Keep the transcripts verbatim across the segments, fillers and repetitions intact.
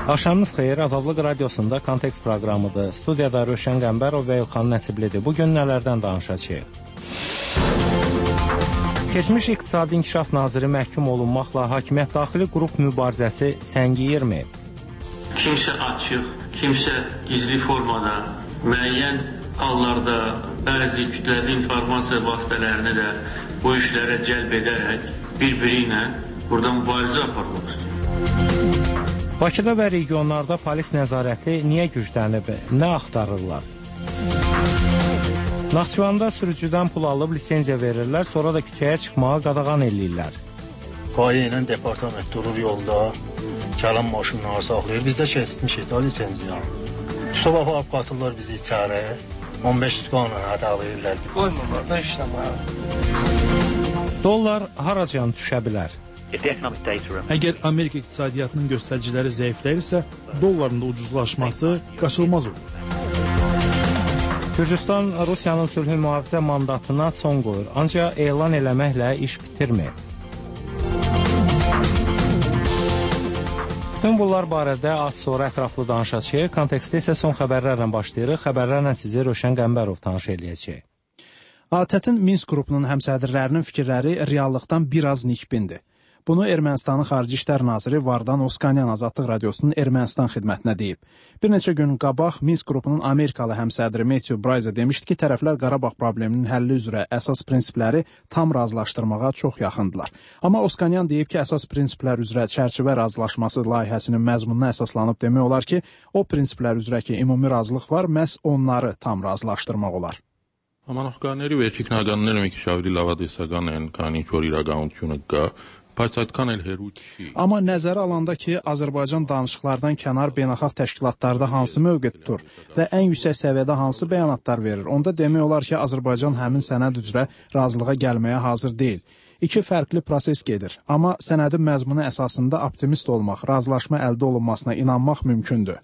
Axşamınız xeyir, Azadlıq Radiosunda Kontekst proqramıdır. Studiyada Rövşən Qəmbərov və İlxan Nəsiblidir. Bugün nələrdən danışacağıq? Keçmiş İqtisadi İnkişaf Naziri məhkum olunmaqla hakimiyyət daxili qrup mübarizəsi səngiyirmi? Kimsə açıq, kimsə gizli formada, müəyyən hallarda bəzi kütləvi informasiya vasitələrini də bu işlərə cəlb edərək bir-biri ilə burada mübarizə aparmaq istəyir. Bakıda və regionlarda polis nəzarəti niyə güclənib, nə axtarırlar? Naxçıvanda sürücüdən pul alıb lisenziya verirlər, sonra da küçəyə çıxmağa qadağan eləyirlər. Qayə ilə departament durur yolda, gələn maşınları saxlayır. Biz də keçmişik da lisenziyanı. Tutub aparıb qatırlar bizi içəri, on beş tutuqanla hədəv edirlər. Qoymurlar da işləməyə. Dollar haracan düşə bilər? Əgər Amerika iqtisadiyyatının göstəriciləri zəifləyirsə, dolların da ucuzlaşması qaçılmaz olur. Gürcüstan Rusiyanın sülh mühafizə mandatına son qoyur, ancaq elan eləməklə iş bitirmir. Bütün bunlar barədə az sonra ətraflı danışacağıq. Kontekstdə isə son xəbərlərlə başlayırıq. Xəbərlərlə sizi Rövşən Qəmbərov tanış eləyəcək. ATƏT-in Minsk qrupunun həmsədrlərinin fikirləri reallıqdan biraz nikbindir. Bunu Ermənistanın Xarici İşlər Naziri Vardan Oskanyan Azadlıq Radiosunun Ermənistan xidmətinə deyib. Bir neçə gün qabaq Minsk qrupunun Amerikalı həmsədri Matthew Bryce demişdi ki, tərəflər Qarabağ probleminin həlli üzrə əsas prinsipləri tam razılaşdırmağa çox yaxındılar. Amma Oskanyan deyib ki, əsas prinsiplər üzrə çərçivə razılaşması layihəsinin məzmununa əsaslanıb demək olar ki, o prinsiplər üzrə ki, ümumi razılıq var, məhz onları tam razılaşdırmaq olar. Համանախագահների վերջիկնականները մի քիչ ավելի լավատեսական են, քան ինչ որ իրականությունը կա. Amma nəzərə alanda ki, Azərbaycan danışıqlardan kənar beynəlxalq təşkilatlarda hansı mövqe tutur və ən yüksək səviyyədə hansı bəyanatlar verir, onda demək olar ki, Azərbaycan həmin sənəd üzrə razılığa gəlməyə hazır deyil. İki fərqli proses gedir, amma sənədin məzmunu əsasında optimist olmaq, razılaşma əldə olunmasına inanmaq mümkündür.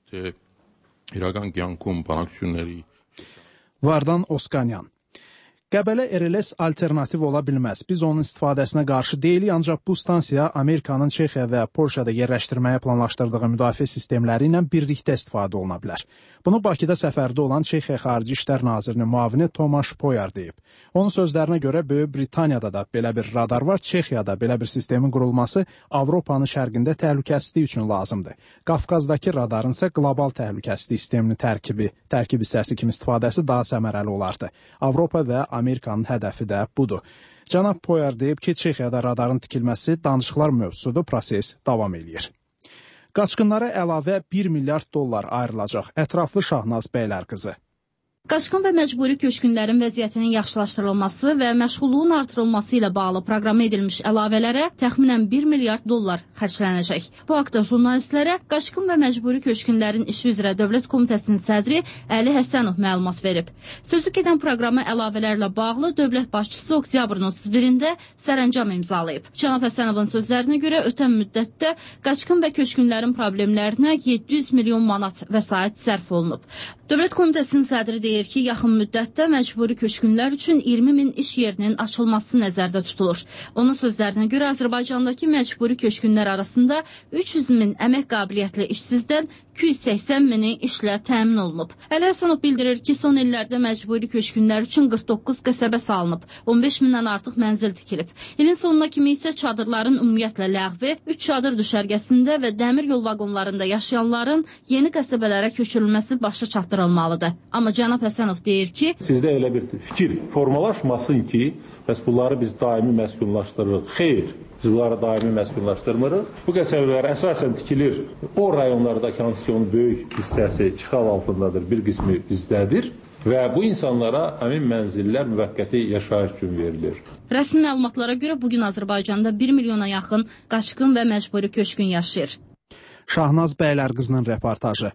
Vardan Oskanyan. Qəbələ R L S alternativ ola bilməz. Biz onun istifadəsinə qarşı deyilik, ancaq bu stansiya Amerikanın Çexiya və Polşada yerləşdirməyə planlaşdırdığı müdafiə sistemləri ilə birlikdə istifadə oluna bilər. Bunu Bakıda səfərdə olan Çexiya Xarici İşlər Nazirinin müavini Tomaş Poyar deyib. Onun sözlərinə görə Böyük Britaniyada da belə bir radar var, Çexiyada belə bir sistemin qurulması Avropanın şərqində təhlükəsizlik üçün lazımdır. Qafqazdakı radarın isə qlobal təhlükəsizlik sisteminin tərkibi, tərkib hissəsi kimi istifadəsi daha səmərəli olardı. Avropa və Amerikanın hədəfi də budur. Cənab Poyar deyib ki, Çexiyada radarın tikilməsi danışıqlar mövzusudur, proses davam eləyir. Qaçqınlara əlavə bir milyard dollar ayrılacaq. Ətraflı Şahnaz Bəylərqızı. Qaçqın və məcburi köçkünlərin vəziyyətinin yaxşılaşdırılması və məşğulluğun artırılması ilə bağlı proqrama edilmiş əlavələrə təxminən bir milyard dollar xərclənəcək. Bu haqda jurnalistlərə Qaçqın və məcburi köçkünlərin işi üzrə Dövlət Komitəsinin sədri Əli Həsənov məlumat verib. Sözü gedən proqrama əlavələrlə bağlı dövlət başçısı oktyabrın otuz birində sərəncam imzalayıb. Cənab Həsənovun sözlərinə görə ötən müddətdə qaçqın və köçkünlərin problemlərinə yeddi yüz milyon manat vəsait sərf olunub. Dövlət Komitəsinin sədri deyir ki, yaxın müddətdə məcburi köçkünlər üçün iyirmi min iş yerinin açılması nəzərdə tutulur. Onun sözlərinə görə Azərbaycandakı məcburi köçkünlər arasında üç yüz min əmək qabiliyyətli işsizdən iki yüz səksən mini işlə təmin olunub. Əli Həsənov bildirir ki, son illərdə məcburi köçkünlər üçün qırx doqquz qəsəbə salınıb, on beş mindən artıq mənzil tikilib. İlin sonuna kimi isə çadırların ümumiyyətlə ləğvi, üç çadır düşərgəsində və dəmir yol vaqonlarında yaşayanların yeni qəsəbələrə köçürülməsi başa çatdırılmalıdır. Amma cənab Həsənov deyir ki, sizdə elə bir fikir formalaşmasın ki, bəs bunları biz daimi məskunlaşdırırıq. Xeyr, biz bunları daimi məskunlaşdırmırıq. Bu qəsəbələr əsasən tikilir. O rayonlardakı hansı ki, onun böyük hissəsi işğal altındadır, bir qismi bizdədir. Və bu insanlara həmin mənzillər müvəqqəti yaşayış üçün verilir. Rəsmi məlumatlara görə bugün Azərbaycanda bir milyona yaxın qaçqın və məcburi köçkün yaşayır. Şahnaz Bəylərqızının reportajı.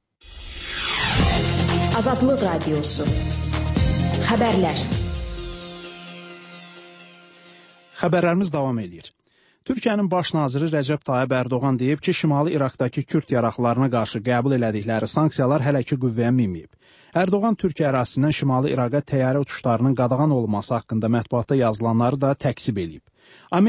Azadlıq Radiosu. Xəbərlər. Xəbərlərimiz davam edir. Türkiyənin baş naziri Rəcəb Tayyib Ərdoğan deyib ki, Şimali İraqdakı Kürd yaraqlarına qarşı qəbul elədikləri sanksiyalar hələ ki qüvvəyə minməyib. Ərdoğan Türkiyə ərazisindən Şimali İraqa təyyarə uçuşlarının qadağan olunması haqqında mətbuatda yazılanları da təksib eləyib.